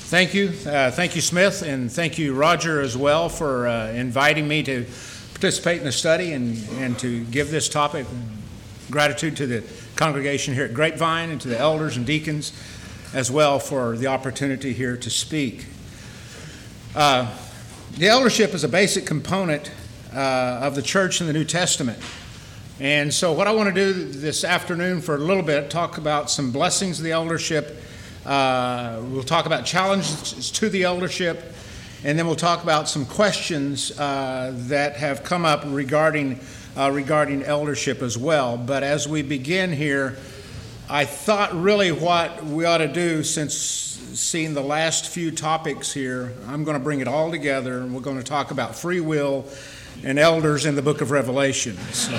Thank you. Thank you, Smith, and thank you, Roger, as well, for inviting me to participate in the study and to give this topic. Gratitude to the congregation here at Grapevine and to the elders and deacons as well for the opportunity here to speak. The eldership is a basic component of the church in the New Testament. And so what I want to do this afternoon for a little bit, talk about some blessings of the eldership. We'll talk about challenges to the eldership, and then we'll talk about some questions that have come up regarding eldership as well. But as we begin here, I thought really what we ought to do, since seeing the last few topics here, I'm going to bring it all together, and we're going to talk about free will and elders in the book of Revelation. So,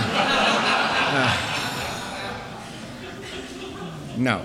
no.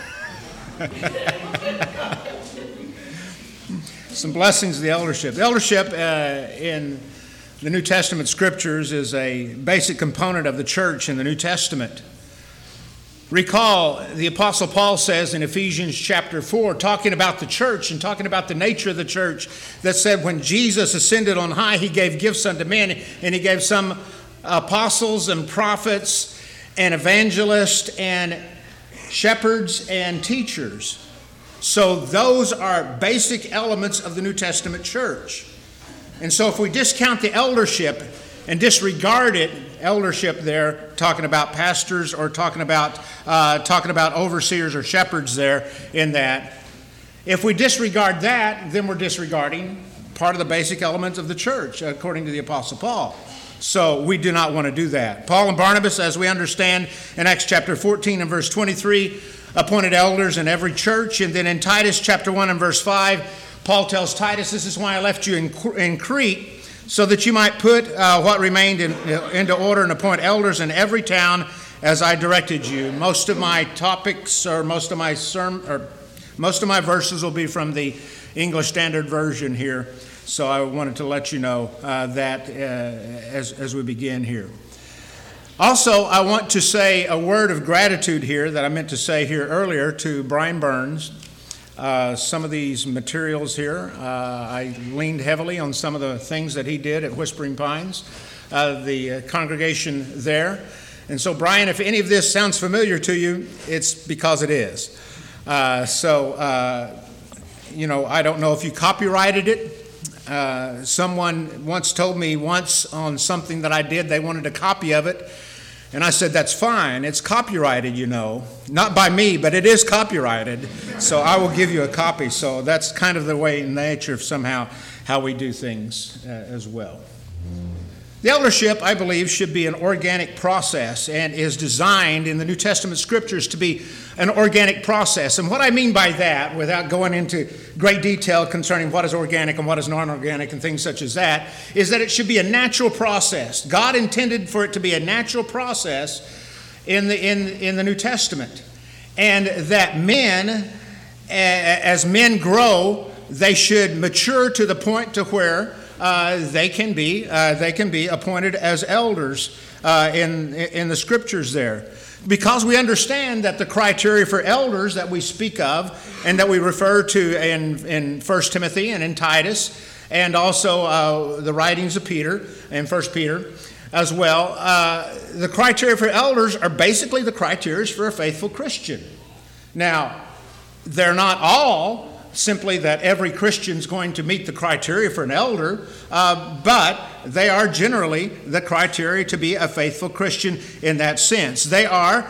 Some blessings of the eldership. The eldership in the New Testament scriptures is a basic component of the church in the New Testament. Recall, the Apostle Paul says in Ephesians chapter 4, talking about the church and talking about the nature of the church, that said when Jesus ascended on high, he gave gifts unto men, and he gave some apostles and prophets and evangelists and shepherds and teachers. So those are basic elements of the New Testament church. And so if we discount the eldership and disregard it, eldership there, talking about pastors or talking about overseers or shepherds there in that, if we disregard that, then we're disregarding part of the basic elements of the church, according to the Apostle Paul. So we do not want to do that. Paul and Barnabas, as we understand in Acts chapter 14 and verse 23, appointed elders in every church. And then in Titus chapter 1 and verse 5, Paul tells Titus, this is why I left you in Crete, so that you might put what remained into order and appoint elders in every town as I directed you. Most of my topics or most of my verses will be from the English Standard Version here. So I wanted to let you know that as we begin here. Also, I want to say a word of gratitude here that I meant to say here earlier to Brian Burns. Some of these materials here, I leaned heavily on some of the things that he did at Whispering Pines, the congregation there. And so, Brian, if any of this sounds familiar to you, it's because it is. I don't know if you copyrighted it. Someone once told me on something that I did, they wanted a copy of it. And I said, that's fine. It's copyrighted, Not by me, but it is copyrighted. So I will give you a copy. So that's kind of the way in nature of somehow how we do things as well. The eldership, I believe, should be an organic process and is designed in the New Testament scriptures to be an organic process. And what I mean by that, without going into great detail concerning what is organic and what is non-organic and things such as that, is that it should be a natural process. God intended for it to be a natural process in the New Testament. And that men, as men grow, they should mature to the point to where they can be appointed as elders in the scriptures there. Because we understand that the criteria for elders that we speak of and that we refer to in 1 Timothy and in Titus and also the writings of Peter and 1 Peter as well, the criteria for elders are basically the criteria for a faithful Christian. Now, they're not all simply that every Christian's going to meet the criteria for an elder, but they are generally the criteria to be a faithful Christian in that sense. They're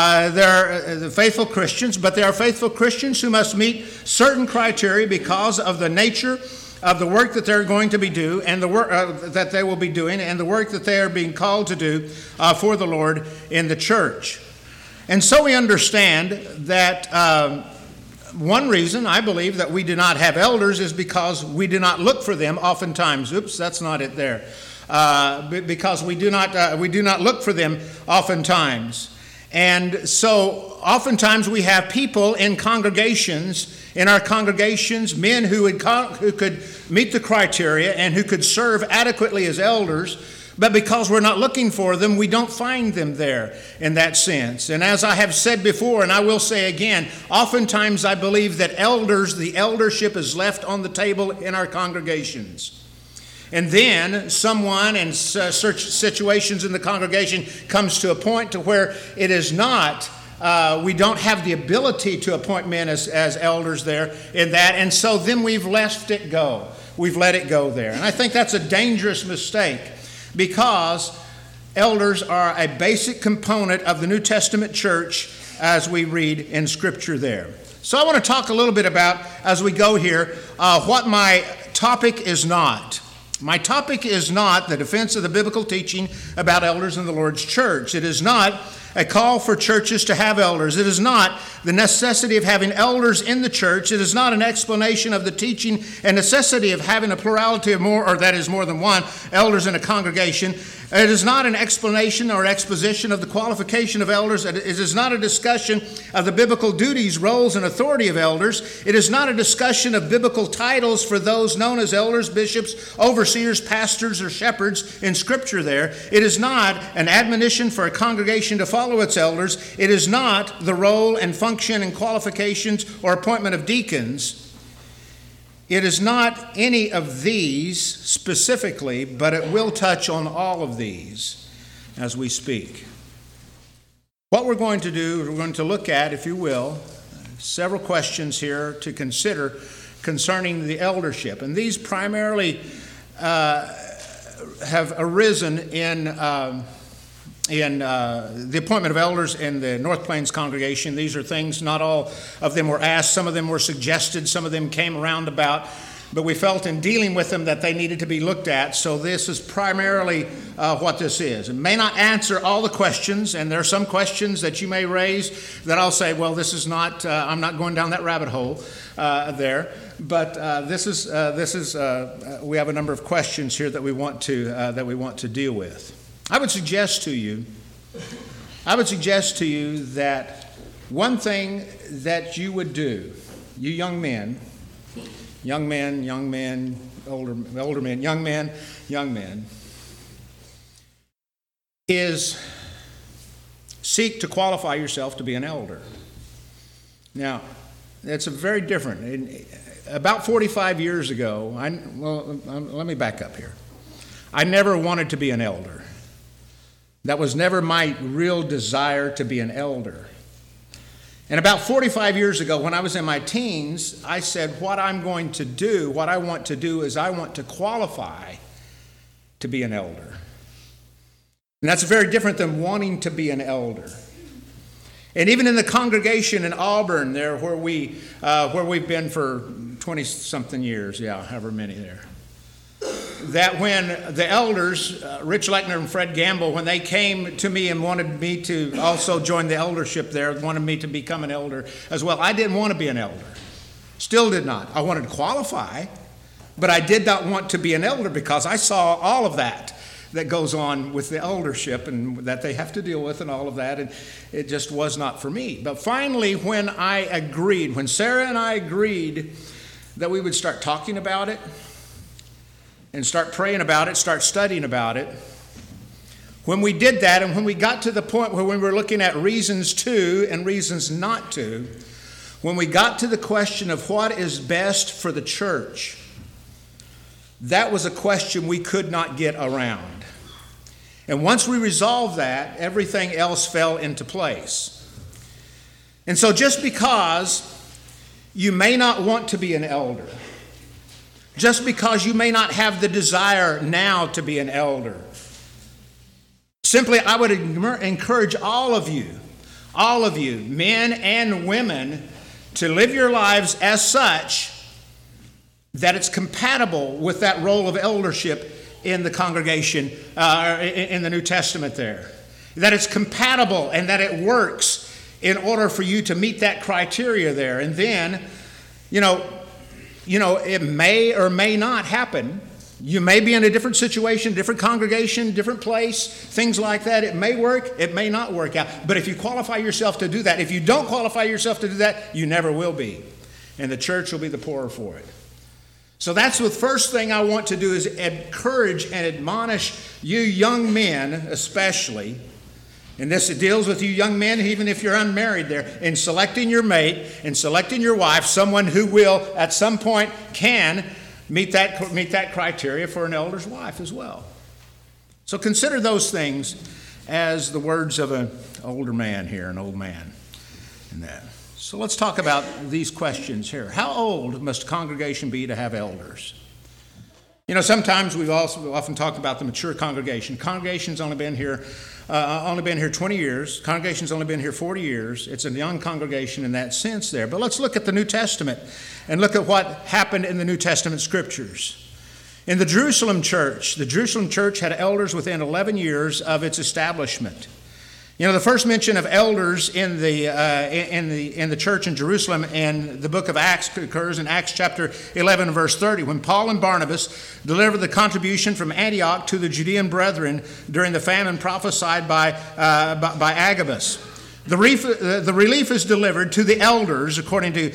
the faithful Christians, but they are faithful Christians who must meet certain criteria because of the nature of the work that they're going to be doing and the work that they will be doing and the work that they are being called to do for the Lord in the church. And so we understand that one reason I believe that we do not have elders is because we do not look for them oftentimes. Oops, that's not it there. Because we do not look for them oftentimes. And so oftentimes we have people in our congregations, men who could meet the criteria and who could serve adequately as elders, But because we're not looking for them, we don't find them there in that sense. And as I have said before, and I will say again, oftentimes I believe that the eldership is left on the table in our congregations. And then someone in such situations in the congregation comes to a point to where it is not, we don't have the ability to appoint men as elders there in that. And so then we've let it go. We've let it go there. And I think that's a dangerous mistake, because elders are a basic component of the New Testament church as we read in Scripture there. So I want to talk a little bit about, as we go here, what my topic is not. My topic is not the defense of the biblical teaching about elders in the Lord's church. It is not a call for churches to have elders. It is not the necessity of having elders in the church. It is not an explanation of the teaching and necessity of having a plurality of more, or that is more than one, elders in a congregation. It is not an explanation or exposition of the qualification of elders. It is not a discussion of the biblical duties, roles, and authority of elders. It is not a discussion of biblical titles for those known as elders, bishops, overseers, pastors, or shepherds in Scripture there. It is not an admonition for a congregation to follow its elders. It is not the role and function and qualifications or appointment of deacons. It is not any of these specifically, but it will touch on all of these as we speak. What we're going to do, we're going to look at, if you will, several questions here to consider concerning the eldership. And these primarily have arisen in the appointment of elders in the North Plains congregation. These are things, not all of them were asked, some of them were suggested, some of them came around about, but we felt in dealing with them that they needed to be looked at. So this is primarily what this is. It may not answer all the questions, and there are some questions that you may raise that I'll say, well, this is not, I'm not going down that rabbit hole there. But we have a number of questions here that we want to deal with. I would suggest to you that one thing that you would do, you young men, older men, young men, is seek to qualify yourself to be an elder. Now, that's a very different. About 45 years ago, let me back up here. I never wanted to be an elder. That was never my real desire to be an elder. And about 45 years ago, when I was in my teens, I said, what I want to do is I want to qualify to be an elder. And that's very different than wanting to be an elder. And even in the congregation in Auburn there, where we've been for 20-something years, however many there, that when the elders, Rich Lechner and Fred Gamble, when they came to me and wanted me to also join the eldership there, wanted me to become an elder as well, I didn't want to be an elder. Still did not. I wanted to qualify, but I did not want to be an elder because I saw all of that goes on with the eldership and that they have to deal with and all of that, and it just was not for me. But finally, when Sarah and I agreed that we would start talking about it, and start praying about it, start studying about it. When we did that, and when we got to the point where we were looking at reasons to and reasons not to, when we got to the question of what is best for the church, that was a question we could not get around. And once we resolved that, everything else fell into place. And so just because you may not want to be an elder, just because you may not have the desire now to be an elder, simply I would encourage all of you, men and women, to live your lives as such that it's compatible with that role of eldership in the congregation, in the New Testament there. That it's compatible and that it works in order for you to meet that criteria there. And then, it may or may not happen. You may be in a different situation, different congregation, different place, things like that. It may work, it may not work out. But if you qualify yourself to do that, if you don't qualify yourself to do that, you never will be. And the church will be the poorer for it. So that's the first thing I want to do, is encourage and admonish you young men especially. And this deals with you young men, even if you're unmarried there, in selecting your mate, in selecting your wife, someone who will at some point can meet that criteria for an elder's wife as well. So consider those things as the words of an older man here, an old man in that. So let's talk about these questions here. How old must a congregation be to have elders? You know, sometimes we've also often talked about the mature congregation. Congregation's only been here 20 years. Congregation's only been here 40 years. It's a young congregation in that sense there. But let's look at the New Testament and look at what happened in the New Testament scriptures. In the Jerusalem church had elders within 11 years of its establishment. You know, the first mention of elders in the church in Jerusalem in the book of Acts occurs in Acts chapter 11, verse 30, when Paul and Barnabas delivered the contribution from Antioch to the Judean brethren during the famine prophesied by Agabus. The relief is delivered to the elders according to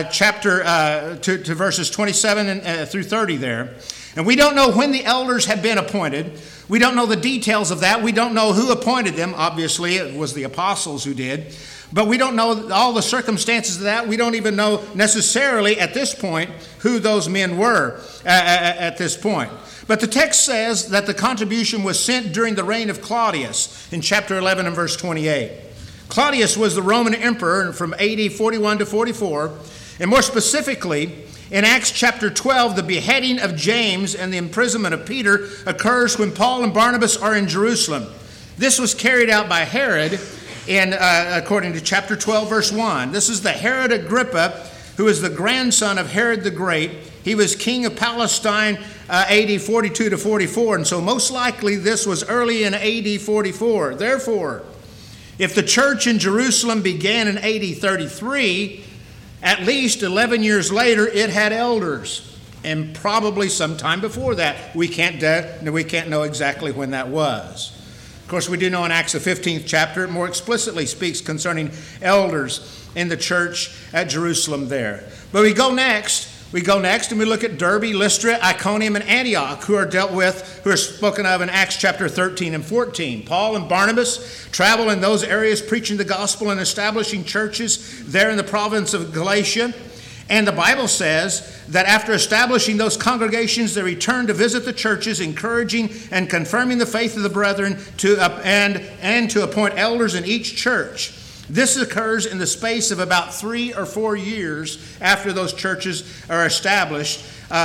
to verses 27 through 30 there. And we don't know when the elders had been appointed. We don't know the details of that. We don't know who appointed them. Obviously, it was the apostles who did. But we don't know all the circumstances of that. We don't even know necessarily at this point who those men were at this point. But the text says that the contribution was sent during the reign of Claudius in chapter 11 and verse 28. Claudius was the Roman emperor from AD 41 to 44. And more specifically, in Acts chapter 12, the beheading of James and the imprisonment of Peter occurs when Paul and Barnabas are in Jerusalem. This was carried out by Herod according to chapter 12, verse 1. This is the Herod Agrippa, who is the grandson of Herod the Great. He was king of Palestine AD 42 to 44, and so most likely this was early in AD 44. Therefore, if the church in Jerusalem began in AD 33, at least 11 years later, it had elders, and probably sometime before that. We can't know exactly when that was. Of course, we do know in Acts the 15th chapter, it more explicitly speaks concerning elders in the church at Jerusalem there. But we go next and we look at Derbe, Lystra, Iconium, and Antioch, who are spoken of in Acts chapter 13 and 14. Paul and Barnabas travel in those areas preaching the gospel and establishing churches there in the province of Galatia. And the Bible says that after establishing those congregations, they returned to visit the churches, encouraging and confirming the faith of the brethren and to appoint elders in each church. This occurs in the space of about 3 or 4 years after those churches are established,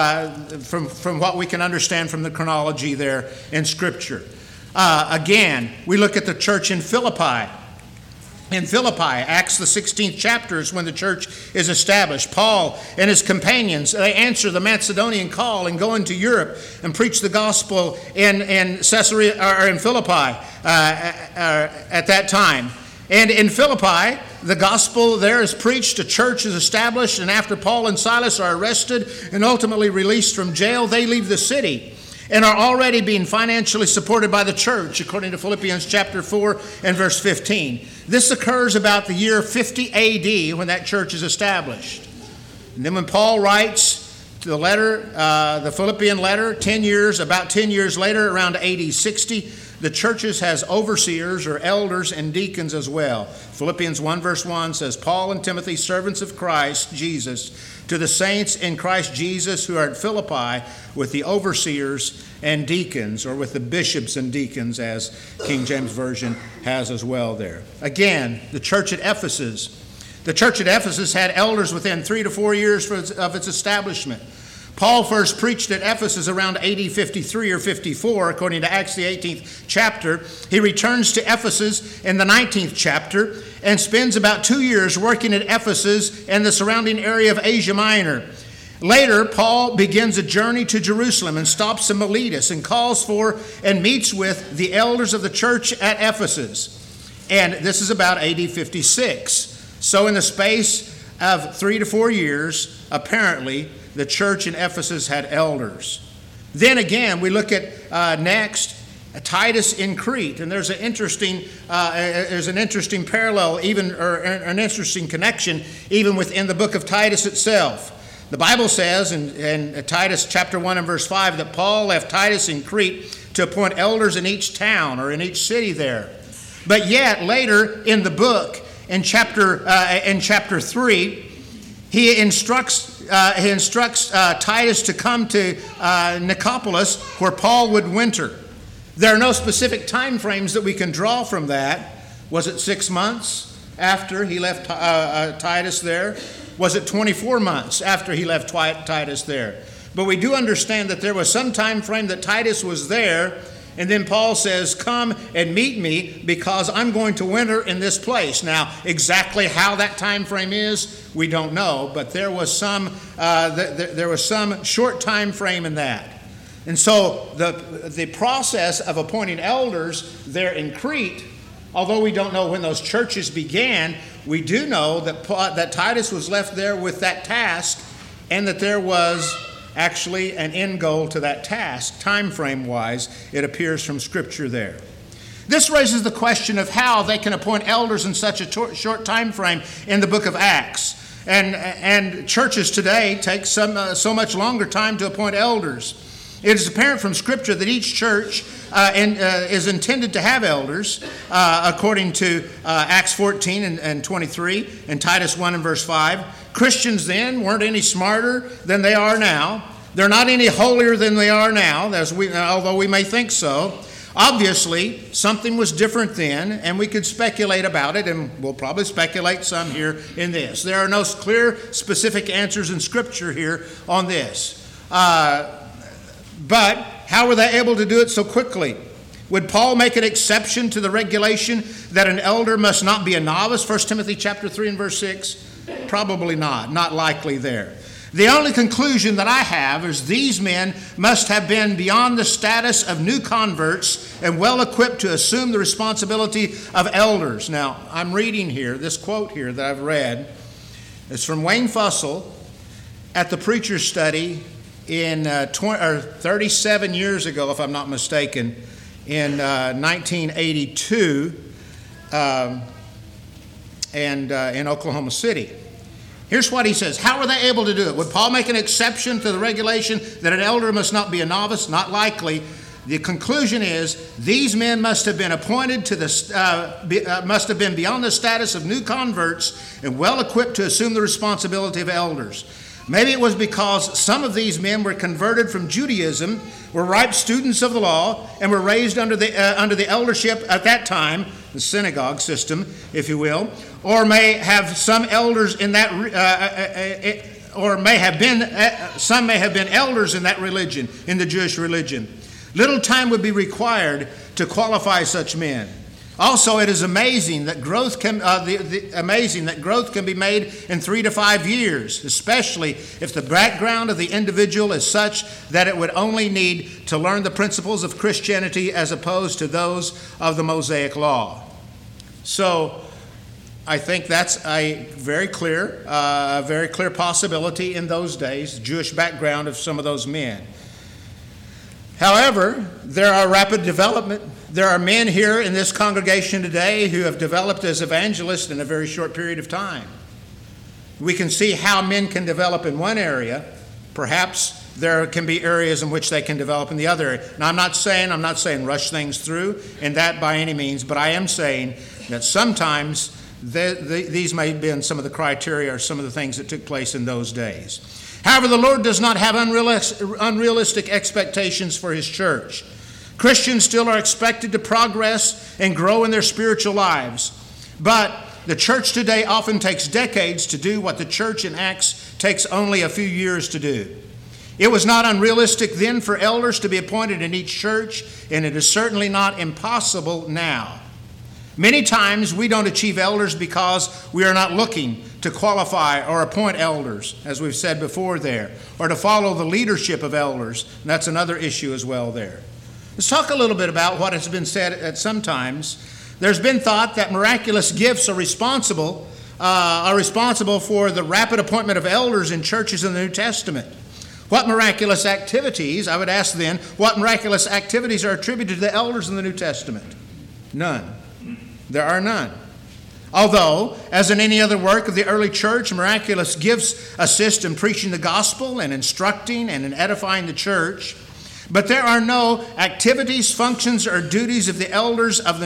from what we can understand from the chronology there in Scripture. Again, we look at the church in Philippi. In Philippi, Acts the 16th chapter is when the church is established. Paul and his companions, they answer the Macedonian call and go into Europe and preach the gospel in Caesarea or in Philippi at that time. And in Philippi, the gospel there is preached, a church is established, and after Paul and Silas are arrested and ultimately released from jail, they leave the city and are already being financially supported by the church, according to Philippians chapter 4 and verse 15. This occurs about the year 50 A.D. when that church is established. And then when Paul writes the letter, the Philippian letter, about 10 years later, around AD 60, the churches has overseers or elders and deacons as well. Philippians 1 verse 1 says, Paul and Timothy, servants of Christ Jesus, to the saints in Christ Jesus who are at Philippi, with the overseers and deacons, or with the bishops and deacons, as King James Version has as well there. Again, the church at Ephesus. The church at Ephesus had elders within 3 to 4 years of its establishment. Paul first preached at Ephesus around AD 53 or 54, according to Acts the 18th chapter. He returns to Ephesus in the 19th chapter and spends about 2 years working at Ephesus and the surrounding area of Asia Minor. Later, Paul begins a journey to Jerusalem and stops in Miletus and calls for and meets with the elders of the church at Ephesus. And this is about AD 56. So in the space of 3 to 4 years, apparently, the church in Ephesus had elders. Then again, we look at next Titus in Crete, and there's an interesting parallel, even or an interesting connection, even within the book of Titus itself. The Bible says in Titus chapter 1 and verse 5 that Paul left Titus in Crete to appoint elders in each town or in each city there. But yet later in the book, in chapter 3, he instructs Titus to come to Nicopolis where Paul would winter. There are no specific time frames that we can draw from that. Was it 6 months after he left Titus there? Was it 24 months after he left Titus there? But we do understand that there was some time frame that Titus was there, and then Paul says, come and meet me because I'm going to winter in this place. Now, exactly how that time frame is, we don't know, but there was some short time frame in that. And so the process of appointing elders there in Crete, although we don't know when those churches began, we do know that Titus was left there with that task, and that there was actually an end goal to that task, time frame wise. It appears from Scripture there. This raises the question of how they can appoint elders in such a short time frame in the book of Acts. And churches today take so much longer time to appoint elders. It is apparent from Scripture that each church is intended to have elders, according to Acts 14 and 23 and Titus 1 and verse 5. Christians then weren't any smarter than they are now. They're not any holier than they are now, although we may think so. Obviously, something was different then, and we could speculate about it, and we'll probably speculate some here in this. There are no clear, specific answers in Scripture here on this. But how were they able to do it so quickly? Would Paul make an exception to the regulation that an elder must not be a novice? 1 Timothy chapter 3 and verse 6? Probably not likely there. The only conclusion that I have is these men must have been beyond the status of new converts and well equipped to assume the responsibility of elders. Now, I'm reading here, this quote here that I've read. It's from Wayne Fussell at the Preacher's Study in 37 years ago, if I'm not mistaken, in 1982, and in Oklahoma City. Here's what he says. How were they able to do it? Would Paul make an exception to the regulation that an elder must not be a novice? Not likely. The conclusion is these men must have been appointed to must have been beyond the status of new converts and well equipped to assume the responsibility of elders. Maybe it was because some of these men were converted from Judaism, were ripe students of the law, and were raised under the eldership at that time, the synagogue system, if you will, or may have some elders in that, some may have been elders in that religion, in the Jewish religion. Little time would be required to qualify such men. Also, it is amazing that growth can be made in 3 to 5 years, especially if the background of the individual is such that it would only need to learn the principles of Christianity as opposed to those of the Mosaic Law. So, I think that's a very clear possibility in those days, the Jewish background of some of those men. However, there are rapid development. There are men here in this congregation today who have developed as evangelists in a very short period of time. We can see how men can develop in one area. Perhaps there can be areas in which they can develop in the other area. Now, I'm not saying rush things through in that by any means, but I am saying that sometimes these may have been some of the criteria or some of the things that took place in those days. However, the Lord does not have unrealistic expectations for His church. Christians still are expected to progress and grow in their spiritual lives. But the church today often takes decades to do what the church in Acts takes only a few years to do. It was not unrealistic then for elders to be appointed in each church, and it is certainly not impossible now. Many times we don't achieve elders because we are not looking to qualify or appoint elders, as we've said before there, or to follow the leadership of elders. And that's another issue as well there. Let's talk a little bit about what has been said at some times. There's been thought that miraculous gifts are responsible for the rapid appointment of elders in churches in the New Testament. What miraculous activities, I would ask then, what miraculous activities are attributed to the elders in the New Testament? None. There are none. Although, as in any other work of the early church, miraculous gifts assist in preaching the gospel and instructing and in edifying the church, but there are no activities, functions, or duties of the elders in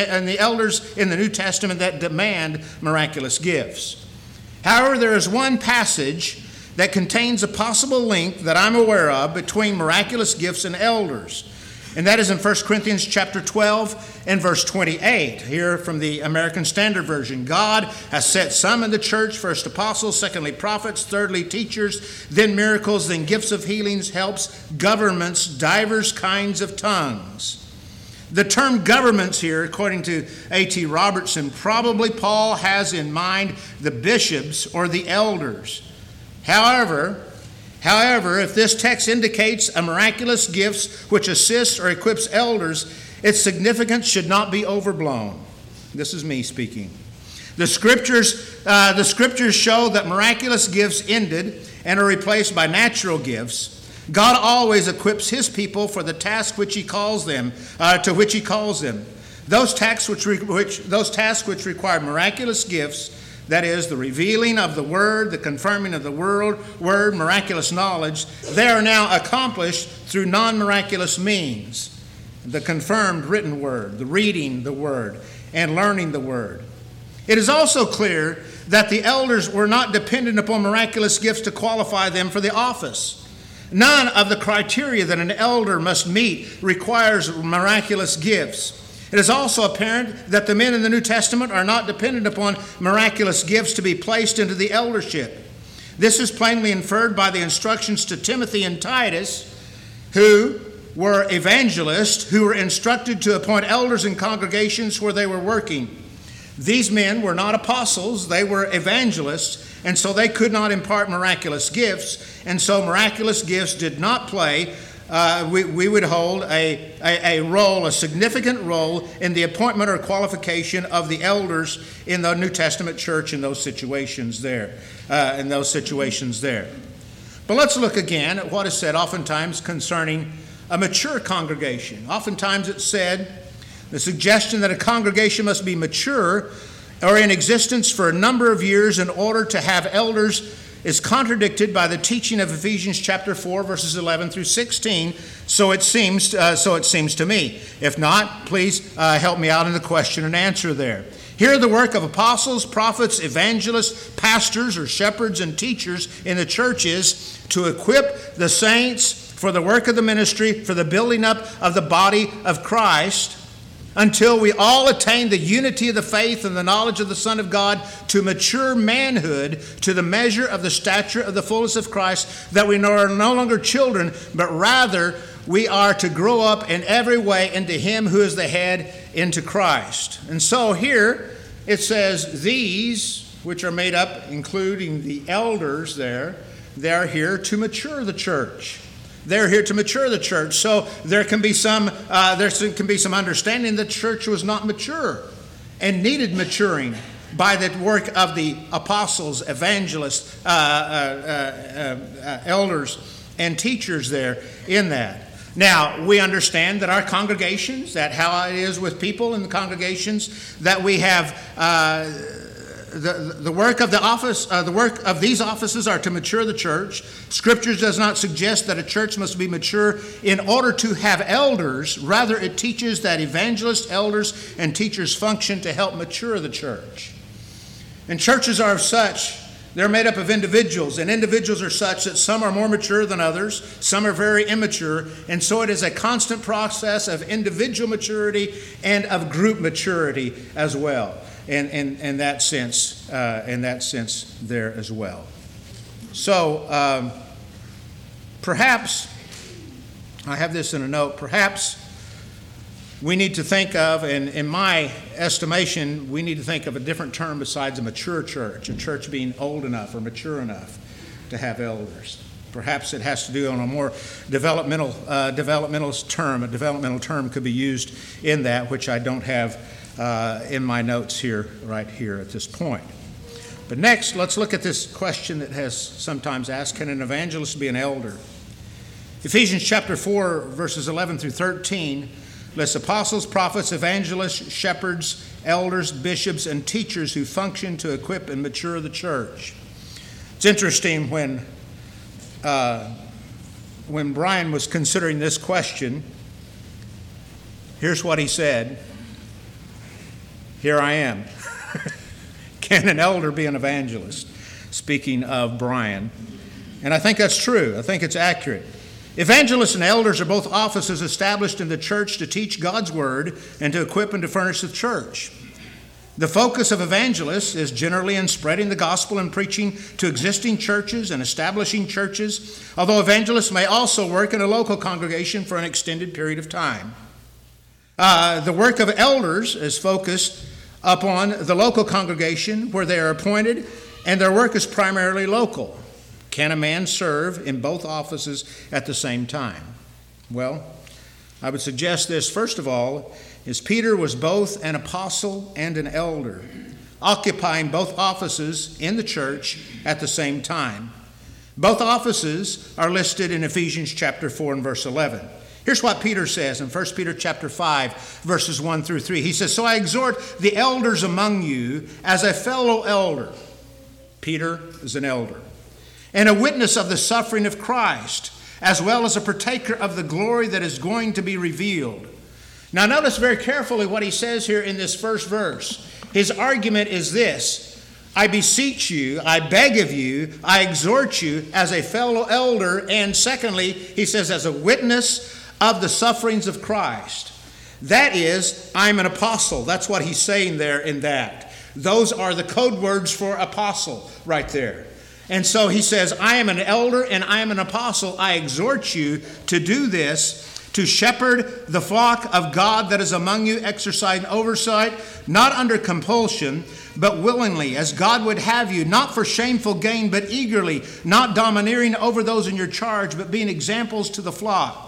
the New Testament that demand miraculous gifts. However, there is one passage that contains a possible link that I'm aware of between miraculous gifts and elders. And that is in 1 Corinthians chapter 12 and verse 28. Here from the American Standard Version. God has set some in the church, first apostles, secondly prophets, thirdly teachers, then miracles, then gifts of healings, helps, governments, divers kinds of tongues. The term governments here, according to A.T. Robertson, probably Paul has in mind the bishops or the elders. However, if this text indicates a miraculous gifts which assists or equips elders, its significance should not be overblown. This is me speaking. The scriptures show that miraculous gifts ended and are replaced by natural gifts. God always equips His people for the task which He calls them, to which He calls them. Those tasks which require miraculous gifts, that is, the revealing of the Word, the confirming of the Word, miraculous knowledge, they are now accomplished through non-miraculous means. The confirmed written Word, the reading the Word, and learning the Word. It is also clear that the elders were not dependent upon miraculous gifts to qualify them for the office. None of the criteria that an elder must meet requires miraculous gifts. It is also apparent that the men in the New Testament are not dependent upon miraculous gifts to be placed into the eldership. This is plainly inferred by the instructions to Timothy and Titus, who were evangelists, who were instructed to appoint elders in congregations where they were working. These men were not apostles, they were evangelists, and so they could not impart miraculous gifts, and so miraculous gifts did not play we would hold a significant role in the appointment or qualification of the elders in the New Testament church in those situations there. But let's look again at what is said oftentimes concerning a mature congregation. Oftentimes it's said, the suggestion that a congregation must be mature or in existence for a number of years in order to have elders is contradicted by the teaching of Ephesians chapter 4, verses 11 through 16, so it seems to me. If not, please help me out in the question and answer there. Here the work of apostles, prophets, evangelists, pastors, or shepherds and teachers in the church is to equip the saints for the work of the ministry, for the building up of the body of Christ, until we all attain the unity of the faith and the knowledge of the Son of God, to mature manhood, to the measure of the stature of the fullness of Christ, that we are no longer children, but rather we are to grow up in every way into Him who is the head, into Christ. And so here it says, these, which are made up, including the elders there, they are here to mature the church. They're here to mature the church. So there can be some understanding that the church was not mature and needed maturing by the work of the apostles, evangelists, elders, and teachers there in that. Now, we understand that our congregations, that how it is with people in the congregations, that we have the work of the office, the work of these offices are to mature the church. Scripture does not suggest that a church must be mature in order to have elders. Rather, it teaches that evangelists, elders, and teachers function to help mature the church. And churches are of such, they're made up of individuals, and individuals are such that some are more mature than others, some are very immature, and so it is a constant process of individual maturity and of group maturity as well. In that sense there as well. So perhaps, I have this in a note, perhaps we need to think of, and in my estimation, we need to think of a different term besides a mature church, a church being old enough or mature enough to have elders. Perhaps it has to do on a more developmental term. A developmental term could be used in that, which I don't have in my notes right here at this point. But next, let's look at this question that has sometimes asked, can an evangelist be an elder? Ephesians chapter 4, verses 11 through 13 lists apostles, prophets, evangelists, shepherds, elders, bishops, and teachers who function to equip and mature the church. It's interesting when Brian was considering this question, here's what he said. Here I am. Can an elder be an evangelist? Speaking of Brian. And I think that's true. I think it's accurate. Evangelists and elders are both offices established in the church to teach God's word and to equip and to furnish the church. The focus of evangelists is generally in spreading the gospel and preaching to existing churches and establishing churches, although evangelists may also work in a local congregation for an extended period of time. The work of elders is focused upon the local congregation where they are appointed, and their work is primarily local. Can a man serve in both offices at the same time? Well, I would suggest this, first of all, is Peter was both an apostle and an elder, occupying both offices in the church at the same time. Both offices are listed in Ephesians chapter 4 and verse 11. Here's what Peter says in 1 Peter chapter 5, verses 1 through 3. He says, "So I exhort the elders among you as a fellow elder." Peter is an elder. "And a witness of the suffering of Christ, as well as a partaker of the glory that is going to be revealed." Now notice very carefully what he says here in this first verse. His argument is this: I beseech you, I beg of you, I exhort you as a fellow elder, and secondly, he says as a witness of the sufferings of Christ. That is, I'm an apostle. That's what he's saying there in that. Those are the code words for apostle right there. And so he says, I am an elder and I am an apostle. I exhort you to do this, to shepherd the flock of God that is among you, exercising oversight, not under compulsion, but willingly, as God would have you, not for shameful gain, but eagerly, not domineering over those in your charge, but being examples to the flock.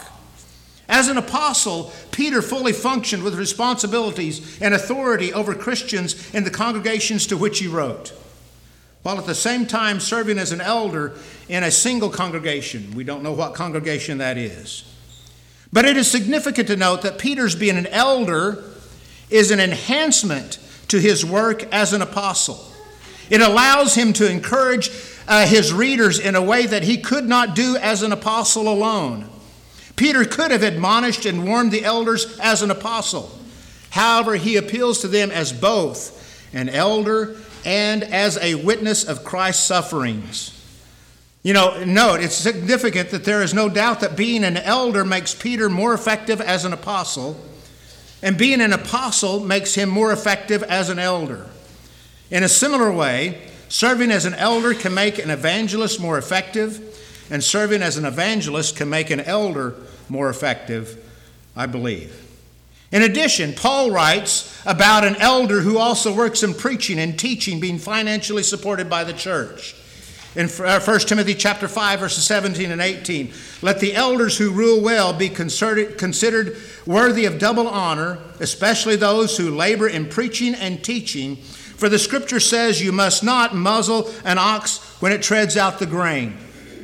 As an apostle, Peter fully functioned with responsibilities and authority over Christians in the congregations to which he wrote, while at the same time serving as an elder in a single congregation. We don't know what congregation that is. But it is significant to note that Peter's being an elder is an enhancement to his work as an apostle. It allows him to encourage his readers in a way that he could not do as an apostle alone. Peter could have admonished and warned the elders as an apostle. However, he appeals to them as both an elder and as a witness of Christ's sufferings. Note, it's significant that there is no doubt that being an elder makes Peter more effective as an apostle, and being an apostle makes him more effective as an elder. In a similar way, serving as an elder can make an evangelist more effective, and serving as an evangelist can make an elder more effective, I believe. In addition, Paul writes about an elder who also works in preaching and teaching, being financially supported by the church. In 1 Timothy chapter 5, verses 17 and 18, let the elders who rule well be considered worthy of double honor, especially those who labor in preaching and teaching. For the scripture says you must not muzzle an ox when it treads out the grain.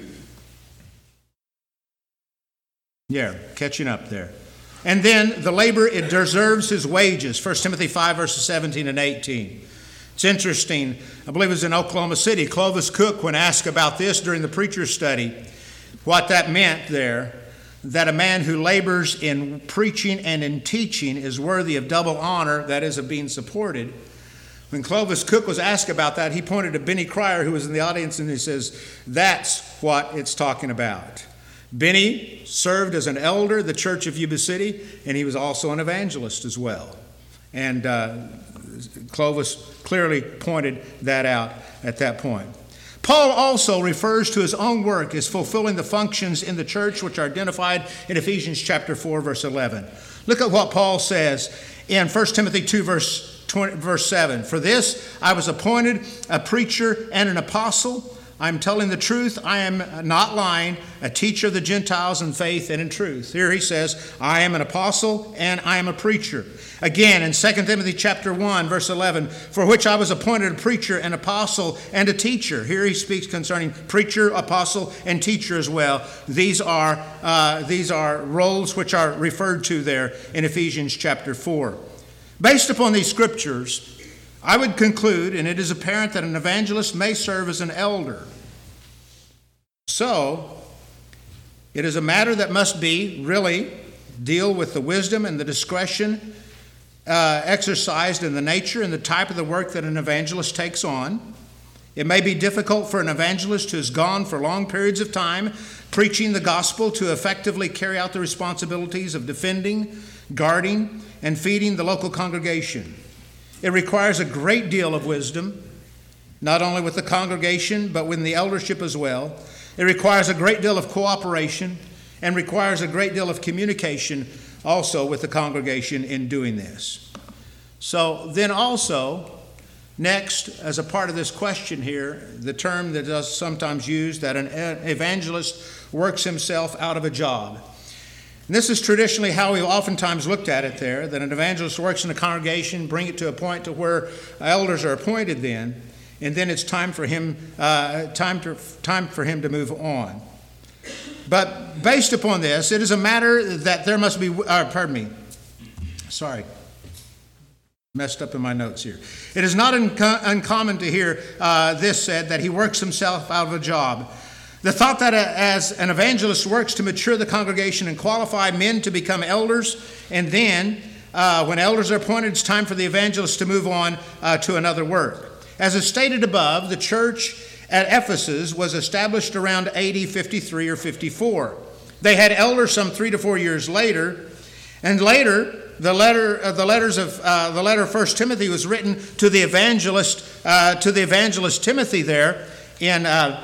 Yeah, catching up there. And then the laborer, it deserves his wages. 1 Timothy 5, verses 17 and 18. It's interesting. I believe it was in Oklahoma City. Clovis Cook, when asked about this during the preacher's study, what that meant there, that a man who labors in preaching and in teaching is worthy of double honor, that is, of being supported. When Clovis Cook was asked about that, he pointed to Benny Cryer, who was in the audience, and he says, that's what it's talking about. Benny served as an elder, the Church of Yuba City, and he was also an evangelist as well. And Clovis clearly pointed that out at that point. Paul also refers to his own work as fulfilling the functions in the church which are identified in Ephesians chapter 4, verse 11. Look at what Paul says in 1 Timothy 2, verse 7. For this I was appointed a preacher and an apostle. I'm telling the truth, I am not lying, a teacher of the Gentiles in faith and in truth. Here he says, I am an apostle and I am a preacher. Again, in 2 Timothy chapter 1, verse 11, for which I was appointed a preacher, an apostle, and a teacher. Here he speaks concerning preacher, apostle, and teacher as well. These are roles which are referred to there in Ephesians chapter 4. Based upon these scriptures, I would conclude, and it is apparent, that an evangelist may serve as an elder. So, it is a matter that must be really deal with the wisdom and the discretion exercised in the nature and the type of the work that an evangelist takes on. It may be difficult for an evangelist who has gone for long periods of time preaching the gospel to effectively carry out the responsibilities of defending, guarding, and feeding the local congregation. It requires a great deal of wisdom, not only with the congregation, but with the eldership as well. It requires a great deal of cooperation and requires a great deal of communication also with the congregation in doing this. So then also, next, as a part of this question here, the term that is sometimes used, that an evangelist works himself out of a job. And this is traditionally how we've oftentimes looked at it there, that an evangelist works in a congregation, bring it to a point to where elders are appointed then, and then it's time for him to move on. But based upon this, it is a matter that there must be, messed up in my notes here. It is not uncommon to hear this said, that he works himself out of a job. The thought that as an evangelist works to mature the congregation and qualify men to become elders, and then when elders are appointed, it's time for the evangelist to move on to another work. As is stated above, the church at Ephesus was established around AD 53 or 54. They had elders some 3 to 4 years later, and later the letter of 1 Timothy was written to the evangelist Timothy there in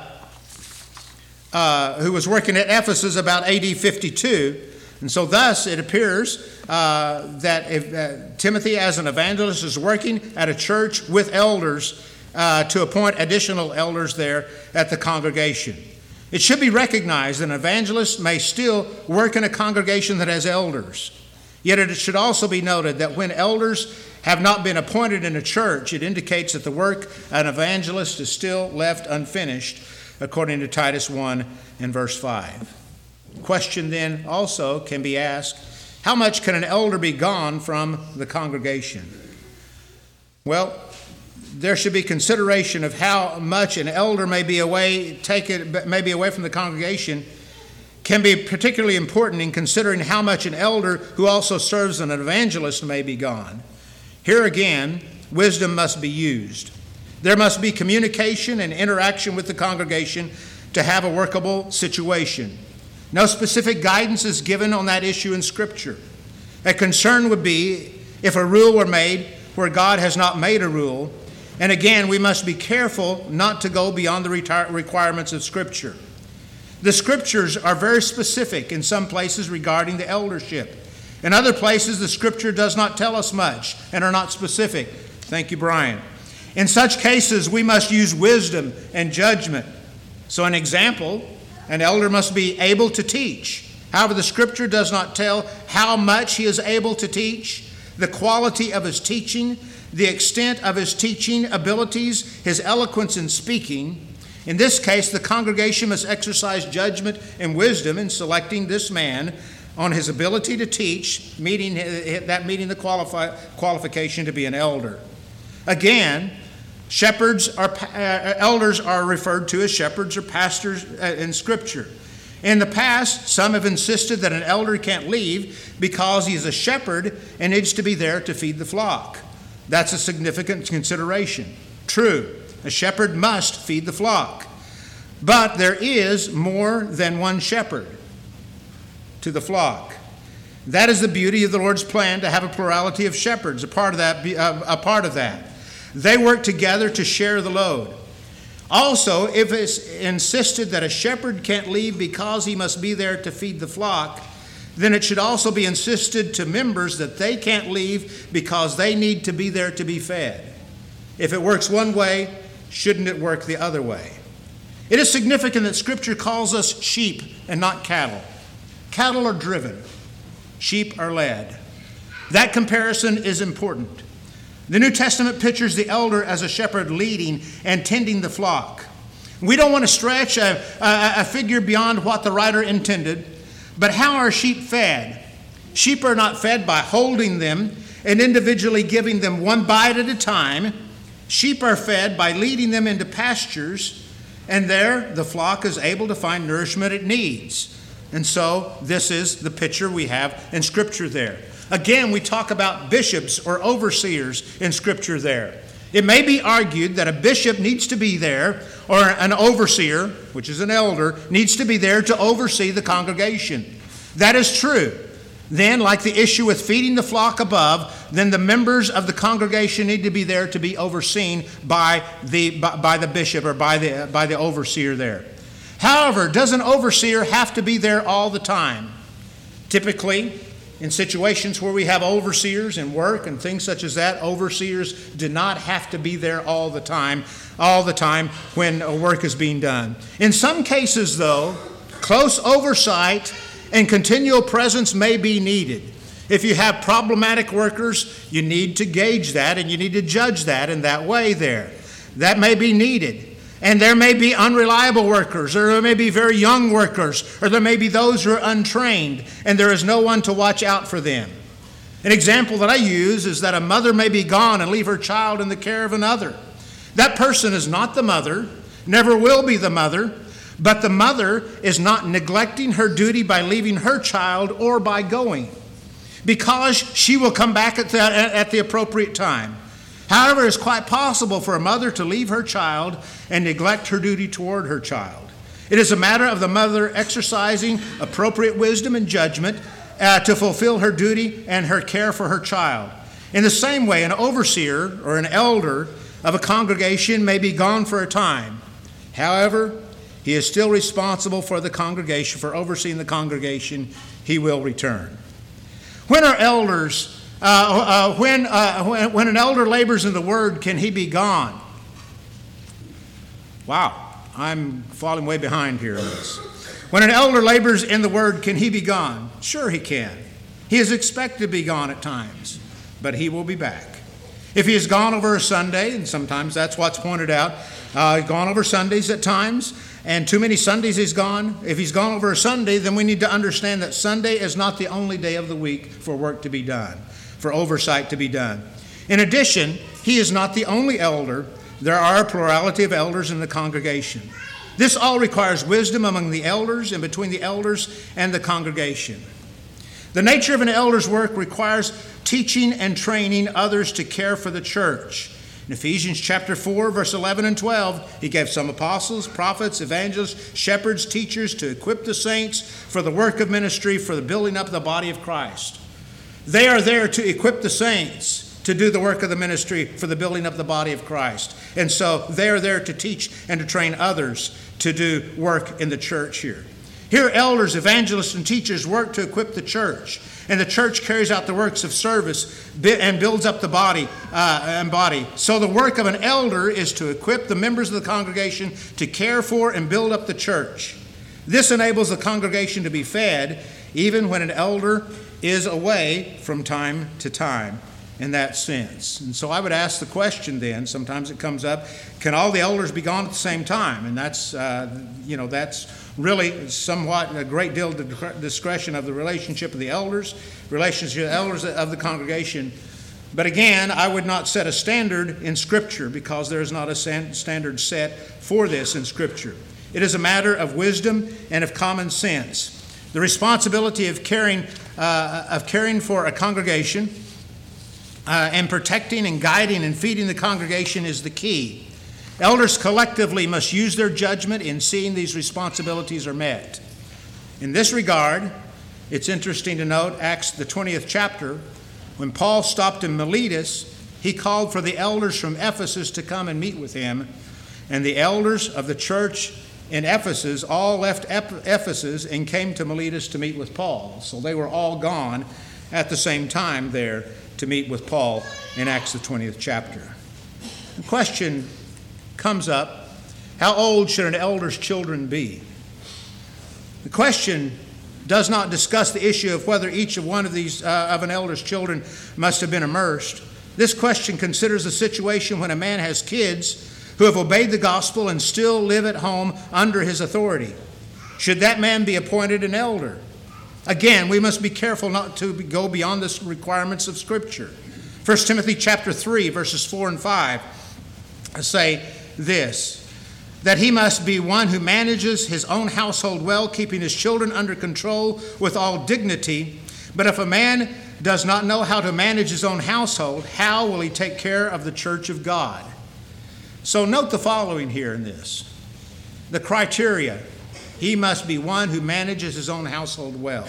who was working at Ephesus about AD 52. And so thus it appears that if, Timothy as an evangelist is working at a church with elders to appoint additional elders there at the congregation. It should be recognized that an evangelist may still work in a congregation that has elders. Yet it should also be noted that when elders have not been appointed in a church, it indicates that the work of an evangelist is still left unfinished, according to Titus 1 and verse 5. Question then also can be asked, how much can an elder be gone from the congregation? Well, there should be consideration of how much an elder may be away from the congregation can be particularly important in considering how much an elder who also serves as an evangelist may be gone. Here again, wisdom must be used. There must be communication and interaction with the congregation to have a workable situation. No specific guidance is given on that issue in Scripture. A concern would be if a rule were made where God has not made a rule. And again, we must be careful not to go beyond the requirements of Scripture. The Scriptures are very specific in some places regarding the eldership. In other places, the Scripture does not tell us much and are not specific. Thank you, Brian. In such cases, we must use wisdom and judgment. So an example, an elder must be able to teach. However, the Scripture does not tell how much he is able to teach, the quality of his teaching, the extent of his teaching abilities, his eloquence in speaking. In this case, the congregation must exercise judgment and wisdom in selecting this man on his ability to teach, meeting the qualification to be an elder. Again, elders are referred to as shepherds or pastors in Scripture. In the past, some have insisted that an elder can't leave because he is a shepherd and needs to be there to feed the flock. That's a significant consideration. True, a shepherd must feed the flock. But there is more than one shepherd to the flock. That is the beauty of the Lord's plan, to have a plurality of shepherds, a part of that. They work together to share the load. Also, if it's insisted that a shepherd can't leave because he must be there to feed the flock, then it should also be insisted to members that they can't leave because they need to be there to be fed. If it works one way, shouldn't it work the other way? It is significant that Scripture calls us sheep and not cattle. Cattle are driven. Sheep are led. That comparison is important. The New Testament pictures the elder as a shepherd leading and tending the flock. We don't want to stretch a figure beyond what the writer intended, but how are sheep fed? Sheep are not fed by holding them and individually giving them one bite at a time. Sheep are fed by leading them into pastures, and there the flock is able to find nourishment it needs. And so this is the picture we have in Scripture there. Again, we talk about bishops or overseers in Scripture there. It may be argued that a bishop needs to be there, or an overseer, which is an elder, needs to be there to oversee the congregation. That is true. Then, like the issue with feeding the flock above, then the members of the congregation need to be there to be overseen by the bishop or by the overseer there. However, does an overseer have to be there all the time? Typically, in situations where we have overseers in work and things such as that, overseers do not have to be there all the time when work is being done. In some cases, though, close oversight and continual presence may be needed. If you have problematic workers, you need to gauge that and you need to judge that in that way there. That may be needed. And there may be unreliable workers, or there may be very young workers, or there may be those who are untrained, and there is no one to watch out for them. An example that I use is that a mother may be gone and leave her child in the care of another. That person is not the mother, never will be the mother, but the mother is not neglecting her duty by leaving her child or by going, because she will come back at the appropriate time. However, it's quite possible for a mother to leave her child and neglect her duty toward her child. It is a matter of the mother exercising appropriate wisdom and judgment to fulfill her duty and her care for her child. In the same way, an overseer or an elder of a congregation may be gone for a time. However, he is still responsible for the congregation, for overseeing the congregation. He will return. When an elder labors in the word, can he be gone? Wow, I'm falling way behind here on this. When an elder labors in the word, can he be gone? Sure he can. He is expected to be gone at times, but he will be back. If he is gone over a Sunday, and sometimes that's what's pointed out, gone over Sundays at times, and too many Sundays he's gone. If he's gone over a Sunday, then we need to understand that Sunday is not the only day of the week for work to be done, for oversight to be done. In addition, he is not the only elder. There are a plurality of elders in the congregation. This all requires wisdom among the elders and between the elders and the congregation. The nature of an elder's work requires teaching and training others to care for the church. In Ephesians chapter 4, verse 11 and 12, he gave some apostles, prophets, evangelists, shepherds, teachers to equip the saints for the work of ministry, for the building up of the body of Christ. They are there to equip the saints to do the work of the ministry for the building up the body of Christ. And so they are there to teach and to train others to do work in the church here. Here, elders, evangelists, and teachers work to equip the church, and the church carries out the works of service and builds up the body. So the work of an elder is to equip the members of the congregation to care for and build up the church. This enables the congregation to be fed even when an elder is away from time to time in that sense. And so I would ask the question then, sometimes it comes up, can all the elders be gone at the same time? And that's really somewhat a great deal of discretion of the relationship of the elders, relationship of the elders of the congregation. But again, I would not set a standard in Scripture because there is not a standard set for this in Scripture. It is a matter of wisdom and of common sense. The responsibility of caring for a congregation and protecting and guiding and feeding the congregation is the key. Elders collectively must use their judgment in seeing these responsibilities are met. In this regard, it's interesting to note Acts, the 20th chapter, when Paul stopped in Miletus, he called for the elders from Ephesus to come and meet with him, and the elders of the church in Ephesus all left Ephesus and came to Miletus to meet with Paul. So they were all gone at the same time there to meet with Paul in Acts, the 20th chapter. The question comes up, how old should an elder's children be? The question does not discuss the issue of whether each of one of these of an elder's children must have been immersed. This question considers a situation when a man has kids who have obeyed the gospel and still live at home under his authority. Should that man be appointed an elder? Again, we must be careful not to go beyond the requirements of Scripture. 1 Timothy chapter 3, verses 4 and 5 say this, that he must be one who manages his own household well, keeping his children under control with all dignity. But if a man does not know how to manage his own household, how will he take care of the church of God? So note the following here in this. The criteria. He must be one who manages his own household well.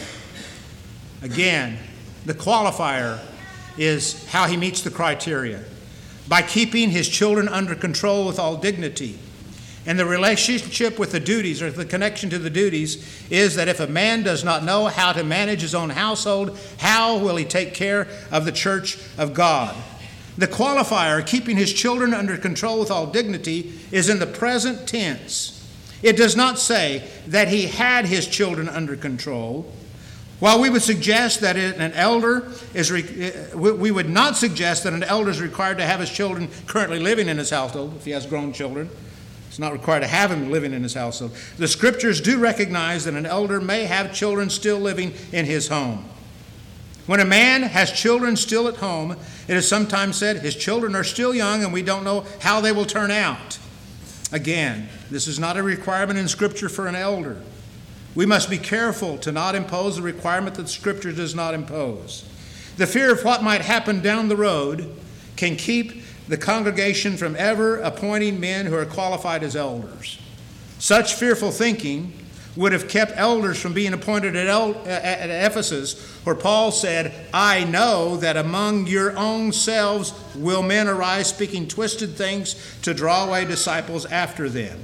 Again, the qualifier is how he meets the criteria. By keeping his children under control with all dignity. And the relationship with the duties, or the connection to the duties, is that if a man does not know how to manage his own household, how will he take care of the church of God? The qualifier, keeping his children under control with all dignity, is in the present tense. It does not say that he had his children under control. While we would suggest that an elder is, we would not suggest that an elder is required to have his children currently living in his household, if he has grown children. It's not required to have him living in his household. The scriptures do recognize that an elder may have children still living in his home. When a man has children still at home, it is sometimes said his children are still young and we don't know how they will turn out. Again, this is not a requirement in Scripture for an elder. We must be careful to not impose a requirement that Scripture does not impose. The fear of what might happen down the road can keep the congregation from ever appointing men who are qualified as elders. Such fearful thinking would have kept elders from being appointed at Ephesus, where Paul said, I know that among your own selves will men arise speaking twisted things to draw away disciples after them.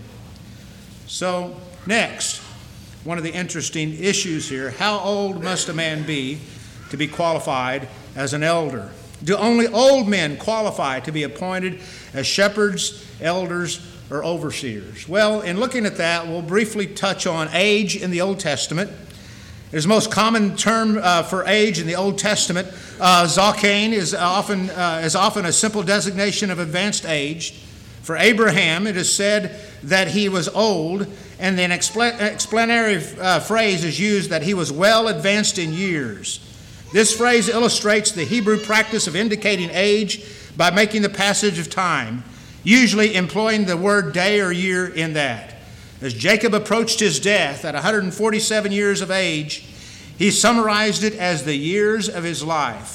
So, next, one of the interesting issues here, how old must a man be to be qualified as an elder? Do only old men qualify to be appointed as shepherds, elders, or overseers? Well, in looking at that, we'll briefly touch on age in the Old Testament. His most common term for age in the Old Testament, Zaken, is often a simple designation of advanced age. For Abraham, it is said that he was old, and the explanatory phrase is used that he was well advanced in years. This phrase illustrates the Hebrew practice of indicating age by making the passage of time, usually employing the word day or year in that. As Jacob approached his death at 147 years of age, he summarized it as the years of his life.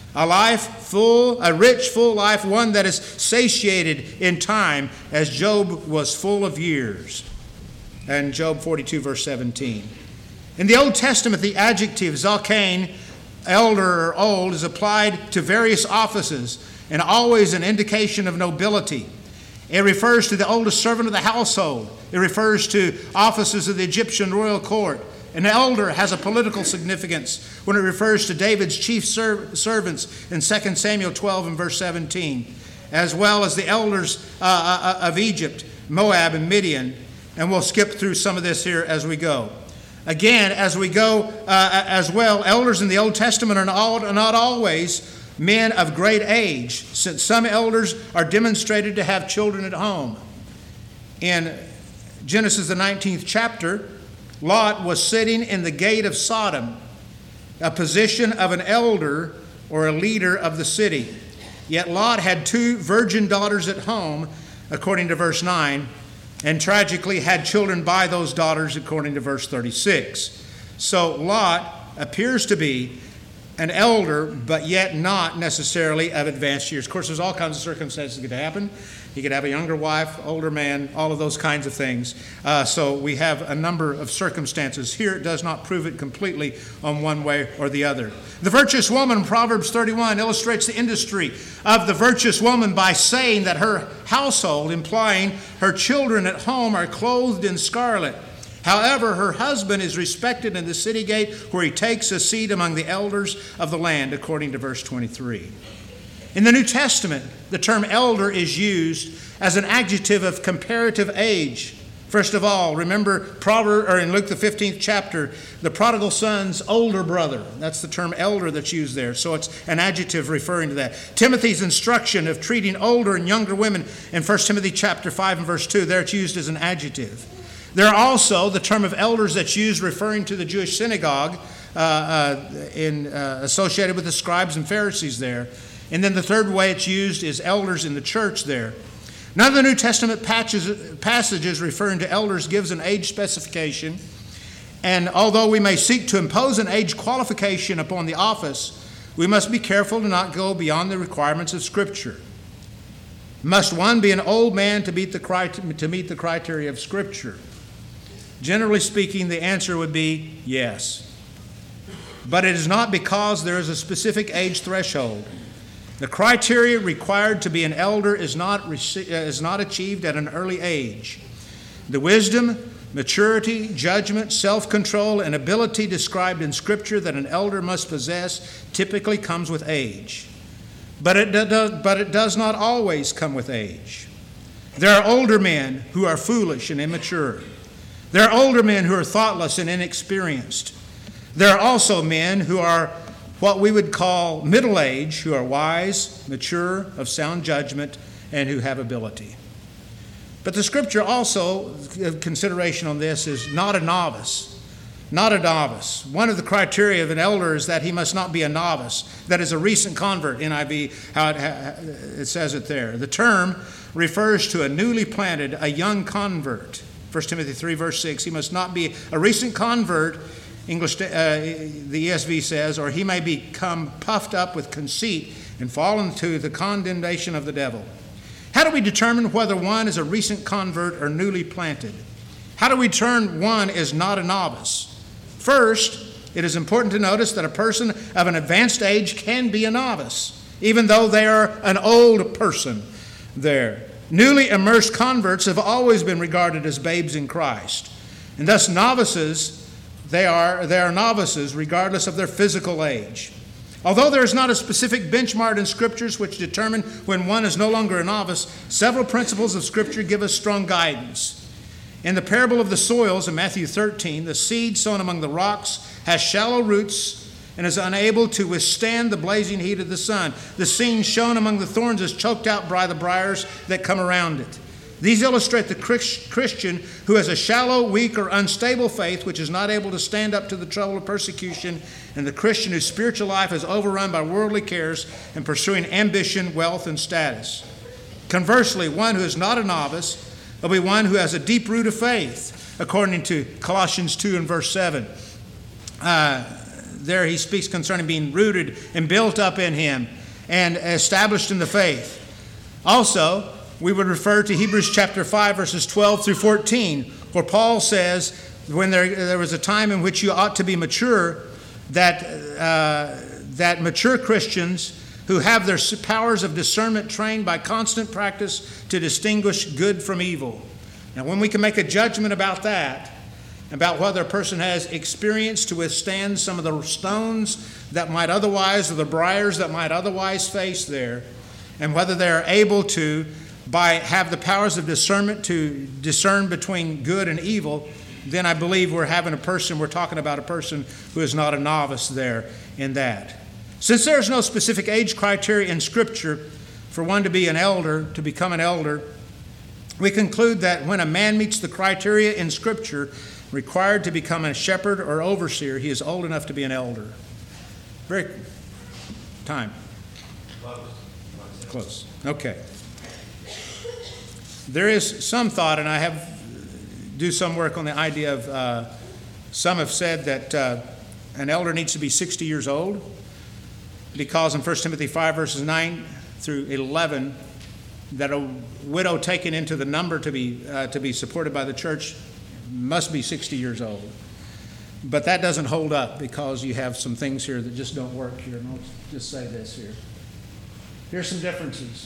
A rich, full life, one that is satiated in time, as Job was full of years. And Job 42, verse 17. In the Old Testament, the adjective zaken, elder or old, is applied to various offices and always an indication of nobility. It refers to the oldest servant of the household. It refers to offices of the Egyptian royal court. An elder has a political significance when it refers to David's chief servants in 2 Samuel 12 and verse 17, as well as the elders of Egypt, Moab, and Midian. And we'll skip through some of this here as we go. Again, as we go as well, elders in the Old Testament are not always men of great age, since some elders are demonstrated to have children at home. In Genesis, the 19th chapter, Lot was sitting in the gate of Sodom, a position of an elder or a leader of the city. Yet Lot had 2 virgin daughters at home, according to verse 9, and tragically had children by those daughters, according to verse 36. So Lot appears to be an elder, but yet not necessarily of advanced years. Of course, there's all kinds of circumstances that could happen. He could have a younger wife, older man, all of those kinds of things. So we have a number of circumstances. Here it does not prove it completely on one way or the other. The virtuous woman in Proverbs 31 illustrates the industry of the virtuous woman by saying that her household, implying her children at home, are clothed in scarlet. However, her husband is respected in the city gate, where he takes a seat among the elders of the land, according to verse 23. In the New Testament, the term elder is used as an adjective of comparative age. First of all, remember in Luke the 15th chapter, the prodigal son's older brother. That's the term elder that's used there. So it's an adjective referring to that. Timothy's instruction of treating older and younger women in 1 Timothy chapter 5 and verse 2, there it's used as an adjective. There are also the term of elders that's used referring to the Jewish synagogue associated with the scribes and Pharisees there. And then the third way it's used is elders in the church there. None of the New Testament passages referring to elders gives an age specification. And although we may seek to impose an age qualification upon the office, we must be careful to not go beyond the requirements of Scripture. Must one be an old man to meet the criteria of Scripture? Generally speaking, the answer would be yes. But it is not because there is a specific age threshold. The criteria required to be an elder is not achieved at an early age. The wisdom, maturity, judgment, self-control, and ability described in Scripture that an elder must possess typically comes with age. But it does not always come with age. There are older men who are foolish and immature. There are older men who are thoughtless and inexperienced. There are also men who are what we would call middle age, who are wise, mature, of sound judgment, and who have ability. But the Scripture also, consideration on this, is not a novice. Not a novice. One of the criteria of an elder is that he must not be a novice. That is a recent convert, NIV, how it says it there. The term refers to a newly planted, a young convert. 1 Timothy 3, verse 6, he must not be a recent convert, English, the ESV says, or he may become puffed up with conceit and fall into the condemnation of the devil. How do we determine whether one is a recent convert or newly planted? How do we determine one is not a novice? First, it is important to notice that a person of an advanced age can be a novice, even though they are an old person there. Newly immersed converts have always been regarded as babes in Christ. And thus novices, they are novices regardless of their physical age. Although there is not a specific benchmark in Scriptures which determine when one is no longer a novice, several principles of Scripture give us strong guidance. In the parable of the soils in Matthew 13, the seed sown among the rocks has shallow roots and is unable to withstand the blazing heat of the sun. The seed sown among the thorns is choked out by the briars that come around it. These illustrate the Christian who has a shallow, weak, or unstable faith which is not able to stand up to the trouble of persecution, and the Christian whose spiritual life is overrun by worldly cares and pursuing ambition, wealth, and status. Conversely, one who is not a novice will be one who has a deep root of faith, according to Colossians 2 and verse 7. There he speaks concerning being rooted and built up in him and established in the faith. Also, we would refer to Hebrews chapter 5, verses 12 through 14, where Paul says, when there was a time in which you ought to be mature, that mature Christians who have their powers of discernment trained by constant practice to distinguish good from evil. Now, when we can make a judgment about that, about whether a person has experience to withstand some of the stones that might otherwise, or the briars that might otherwise face there, and whether they're able to, have the powers of discernment to discern between good and evil, then I believe we're talking about a person who is not a novice there in that. Since there is no specific age criteria in Scripture for one to be an elder, to become an elder, we conclude that when a man meets the criteria in Scripture required to become a shepherd or overseer, he is old enough to be an elder. Time. Close. Okay. There is some thought, and I have do some work on the idea of, some have said that an elder needs to be 60 years old, because in 1 Timothy 5, verses 9 through 11, that a widow taken into the number to be supported by the church must be 60 years old. But that doesn't hold up, because you have some things here that just don't work here. And I'll just say this here. Here's some differences.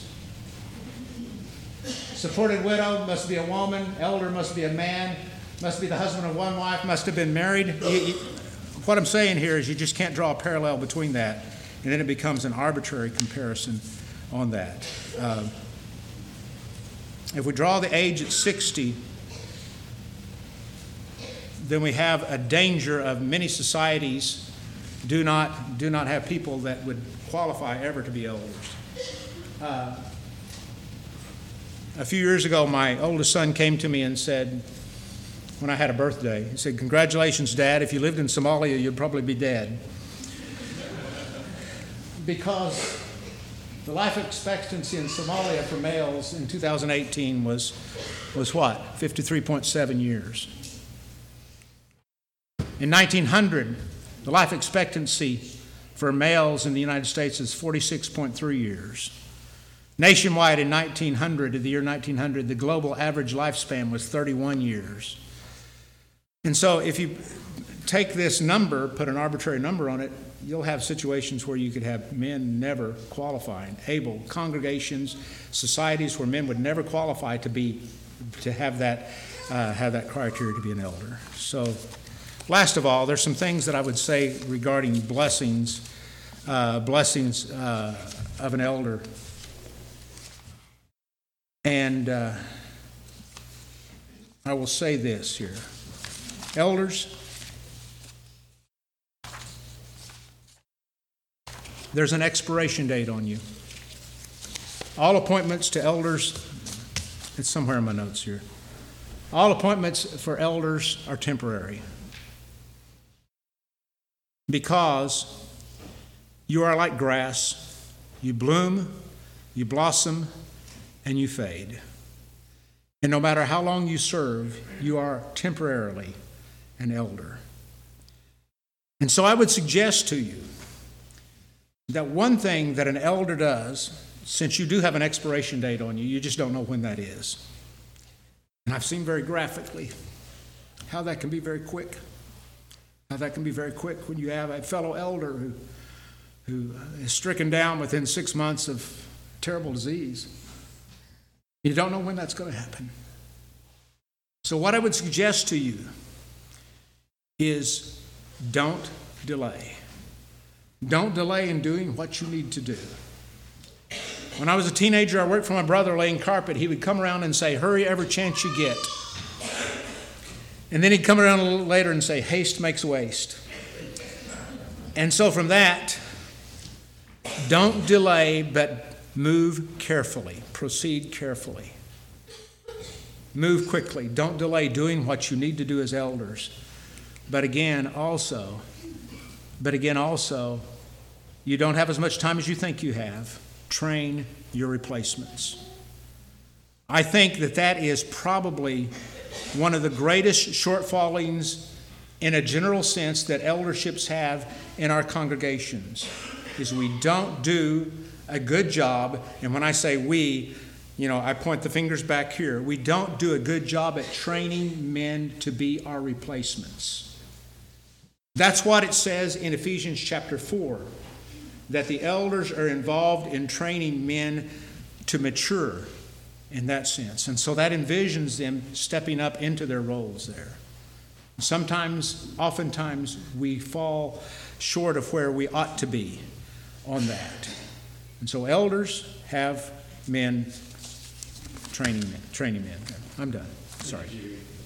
Supported widow must be a woman. Elder must be a man. Must be the husband of one wife. Must have been married. What I'm saying here is you just can't draw a parallel between that. And then it becomes an arbitrary comparison on that. If we draw the age at 60, then we have a danger of many societies do not have people that would qualify ever to be elders. A few years ago, my oldest son came to me and said, when I had a birthday, he said, "Congratulations, Dad. If you lived in Somalia, you'd probably be dead." Because The life expectancy in Somalia for males in 2018 was what? 53.7 years. In 1900, the life expectancy for males in the United States is 46.3 years. Nationwide in 1900, the year 1900, the global average lifespan was 31 years. And so if you take this number, put an arbitrary number on it, you'll have situations where you could have men never qualifying, able congregations, societies where men would never qualify to have that criteria to be an elder. So, last of all, there's some things that I would say regarding blessings of an elder. And I will say this here. Elders, there's an expiration date on you. All appointments to elders, it's somewhere in my notes here. All appointments for elders are temporary because you are like grass. You bloom, you blossom, and you fade. And no matter how long you serve, you are temporarily an elder. And so I would suggest to you that one thing that an elder does, since you do have an expiration date on you, you just don't know when that is. And I've seen very graphically how that can be very quick. How that can be very quick when you have a fellow elder who is stricken down within 6 months of terrible disease. You don't know when that's going to happen. So what I would suggest to you is don't delay. Don't delay in doing what you need to do. When I was a teenager, I worked for my brother laying carpet. He would come around and say, hurry every chance you get. And then he'd come around a little later and say, haste makes waste. And so from that, don't delay, but move carefully. Proceed carefully. Move quickly. Don't delay doing what you need to do as elders. But again, also, you don't have as much time as you think you have. Train your replacements. I think that is probably one of the greatest shortfallings in a general sense that elderships have in our congregations, is we don't do a good job, and when I say we, I point the fingers back here. We don't do a good job at training men to be our replacements. That's what it says in Ephesians chapter 4, that the elders are involved in training men to mature in that sense. And so that envisions them stepping up into their roles there. Oftentimes, we fall short of where we ought to be on that. And so elders have men, training men. I'm done. Sorry.